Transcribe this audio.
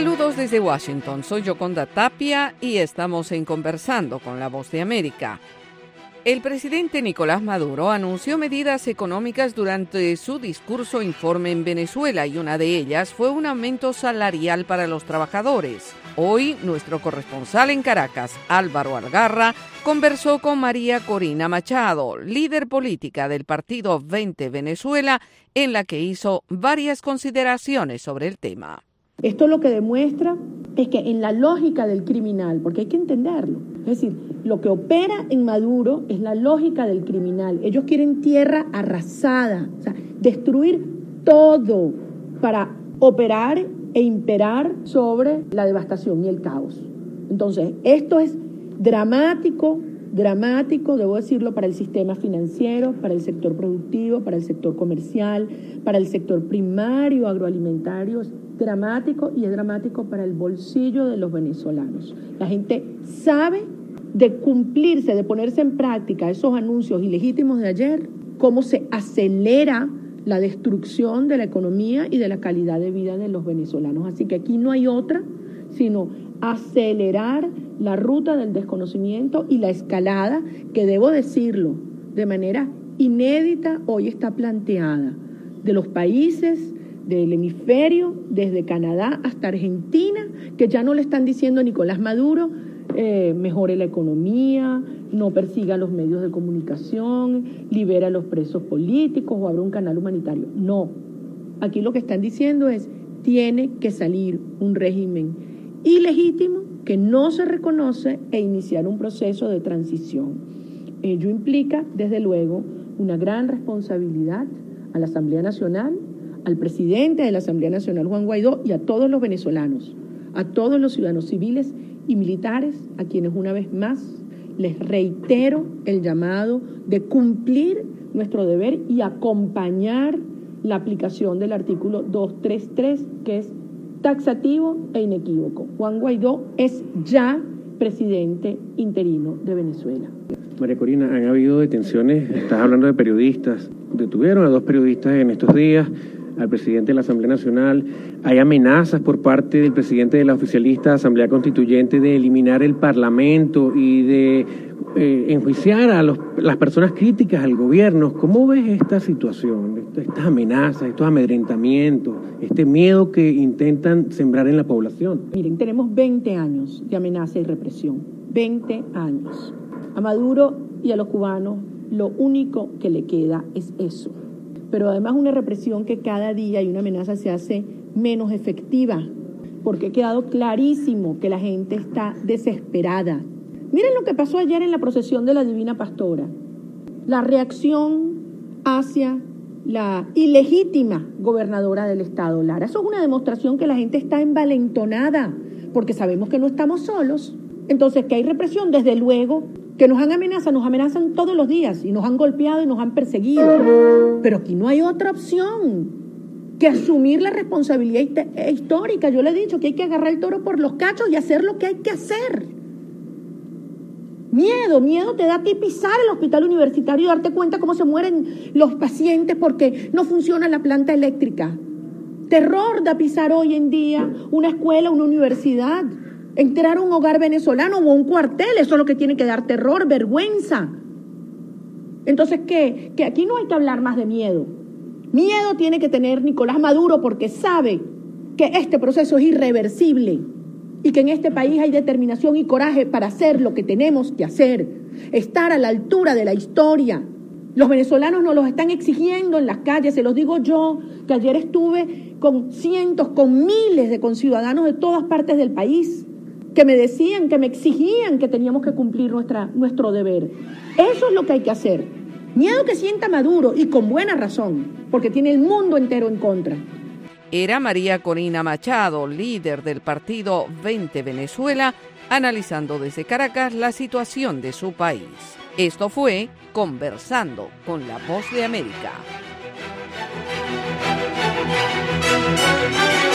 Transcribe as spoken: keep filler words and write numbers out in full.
Saludos desde Washington, soy Yoconda Tapia y estamos en Conversando con la Voz de América. El presidente Nicolás Maduro anunció medidas económicas durante su discurso informe en Venezuela y una de ellas fue un aumento salarial para los trabajadores. Hoy, nuestro corresponsal en Caracas, Álvaro Algarra, conversó con María Corina Machado, líder política del Partido veinte Venezuela, en la que hizo varias consideraciones sobre el tema. Esto lo que demuestra es que en la lógica del criminal, porque hay que entenderlo, es decir, lo que opera en Maduro es la lógica del criminal. Ellos quieren tierra arrasada, o sea, destruir todo para operar e imperar sobre la devastación y el caos. Entonces, esto es dramático, dramático, debo decirlo, para el sistema financiero, para el sector productivo, para el sector comercial, para el sector primario, agroalimentario. Es dramático y es dramático para el bolsillo de los venezolanos. La gente sabe de cumplirse, de ponerse en práctica esos anuncios ilegítimos de ayer, cómo se acelera la destrucción de la economía y de la calidad de vida de los venezolanos. Así que aquí no hay otra, sino acelerar la ruta del desconocimiento y la escalada, que debo decirlo, de manera inédita hoy está planteada, de los países del hemisferio, desde Canadá hasta Argentina, que ya no le están diciendo a Nicolás Maduro, eh, mejore la economía, no persiga los medios de comunicación, libera a los presos políticos o abra un canal humanitario. No, aquí lo que están diciendo es, tiene que salir un régimen ilegítimo que no se reconoce e iniciar un proceso de transición. Ello implica, desde luego, una gran responsabilidad a la Asamblea Nacional, al presidente de la Asamblea Nacional, Juan Guaidó, y a todos los venezolanos, a todos los ciudadanos civiles y militares, a quienes una vez más les reitero el llamado de cumplir nuestro deber y acompañar la aplicación del artículo doscientos treinta y tres, que es taxativo e inequívoco. Juan Guaidó es ya presidente interino de Venezuela. María Corina, han habido detenciones, estás hablando de periodistas, detuvieron a dos periodistas en estos días, al presidente de la Asamblea Nacional, hay amenazas por parte del presidente de la oficialista Asamblea Constituyente de eliminar el Parlamento y de eh, enjuiciar a los, las personas críticas al gobierno. ¿Cómo ves esta situación, estas amenazas, estos amedrentamientos, este miedo que intentan sembrar en la población? Miren, tenemos veinte años de amenaza y represión, veinte años. A Maduro y a los cubanos lo único que le queda es eso. Pero además una represión que cada día y una amenaza se hace menos efectiva, porque ha quedado clarísimo que la gente está desesperada. Miren lo que pasó ayer en la procesión de la Divina Pastora. La reacción hacia la ilegítima gobernadora del estado, Lara. Eso es una demostración que la gente está envalentonada, porque sabemos que no estamos solos. Entonces, que hay represión, desde luego, que nos han amenazado, nos amenazan todos los días y nos han golpeado y nos han perseguido. Pero aquí no hay otra opción que asumir la responsabilidad histórica. Yo le he dicho que hay que agarrar el toro por los cachos y hacer lo que hay que hacer. Miedo, miedo te da a ti pisar el hospital universitario y darte cuenta cómo se mueren los pacientes porque no funciona la planta eléctrica. Terror da pisar hoy en día una escuela, una universidad. Entrar a un hogar venezolano o un cuartel, eso es lo que tiene que dar terror, vergüenza. Entonces, ¿qué? Que aquí no hay que hablar más de miedo. Miedo tiene que tener Nicolás Maduro porque sabe que este proceso es irreversible y que en este país hay determinación y coraje para hacer lo que tenemos que hacer, estar a la altura de la historia. Los venezolanos nos los están exigiendo en las calles, se los digo yo, que ayer estuve con cientos, con miles de conciudadanos de todas partes del país, que me decían, que me exigían que teníamos que cumplir nuestra, nuestro deber. Eso es lo que hay que hacer. Miedo que sienta Maduro, y con buena razón, porque tiene el mundo entero en contra. Era María Corina Machado, líder del Partido veinte Venezuela, analizando desde Caracas la situación de su país. Esto fue Conversando con la Voz de América.